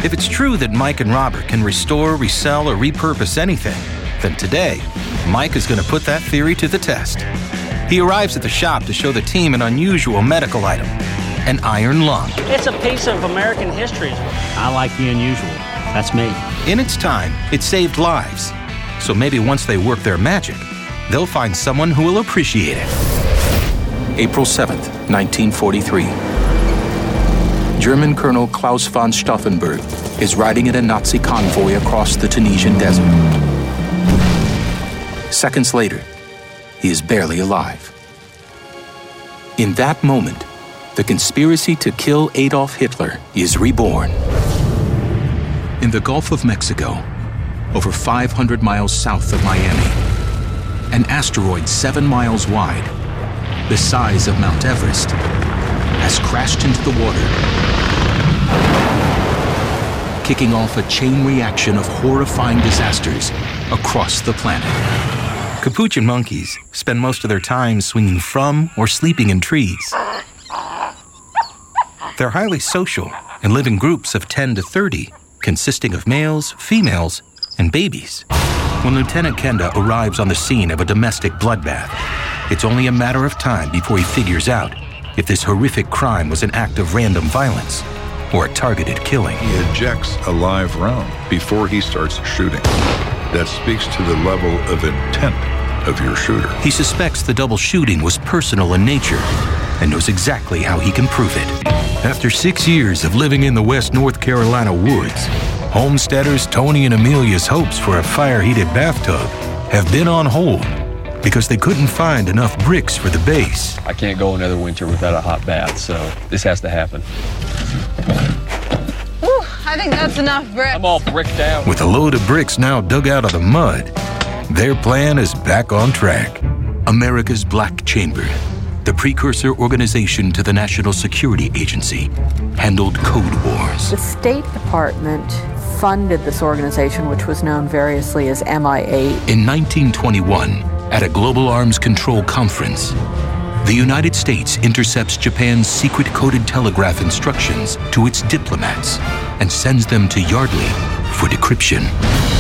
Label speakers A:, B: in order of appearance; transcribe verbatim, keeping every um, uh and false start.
A: If it's true that Mike and Robert can restore, resell, or repurpose anything, then today, Mike is going to put that theory to the test. He arrives at the shop to show the team an unusual medical item, an iron lung.
B: It's a piece of American history. I like the unusual. That's me.
A: In its time, it saved lives. So maybe once they work their magic, they'll find someone who will appreciate it. April seventh, nineteen forty-three. German Colonel Klaus von Stauffenberg is riding in a Nazi convoy across the Tunisian desert. Seconds later, he is barely alive. In that moment, the conspiracy to kill Adolf Hitler is reborn. In the Gulf of Mexico, over five hundred miles south of Miami, an asteroid seven miles wide, the size of Mount Everest, has crashed into the water, kicking off a chain reaction of horrifying disasters across the planet. Capuchin monkeys spend most of their time swinging from or sleeping in trees. They're highly social and live in groups of ten to thirty, consisting of males, females, and babies. When Lieutenant Kenda arrives on the scene of a domestic bloodbath, it's only a matter of time before he figures out if this horrific crime was an act of random violence or a targeted killing.
C: He ejects a live round before he starts shooting. That speaks to the level of intent of your shooter.
A: He suspects the double shooting was personal in nature and knows exactly how he can prove it. After six years of living in the West North Carolina woods, homesteaders Tony and Amelia's hopes for a fire-heated bathtub have been on hold because they couldn't find enough bricks for the base.
D: I can't go another winter without a hot bath, so this has to happen.
E: Whew, I think that's enough bricks.
D: I'm all bricked out.
A: With a load of bricks now dug out of the mud, their plan is back on track. America's Black Chamber, the precursor organization to the National Security Agency, handled code wars.
F: The State Department funded this organization, which was known variously as M I eight.
A: In nineteen twenty-one, at a global arms control conference, the United States intercepts Japan's secret coded telegraph instructions to its diplomats and sends them to Yardley for decryption.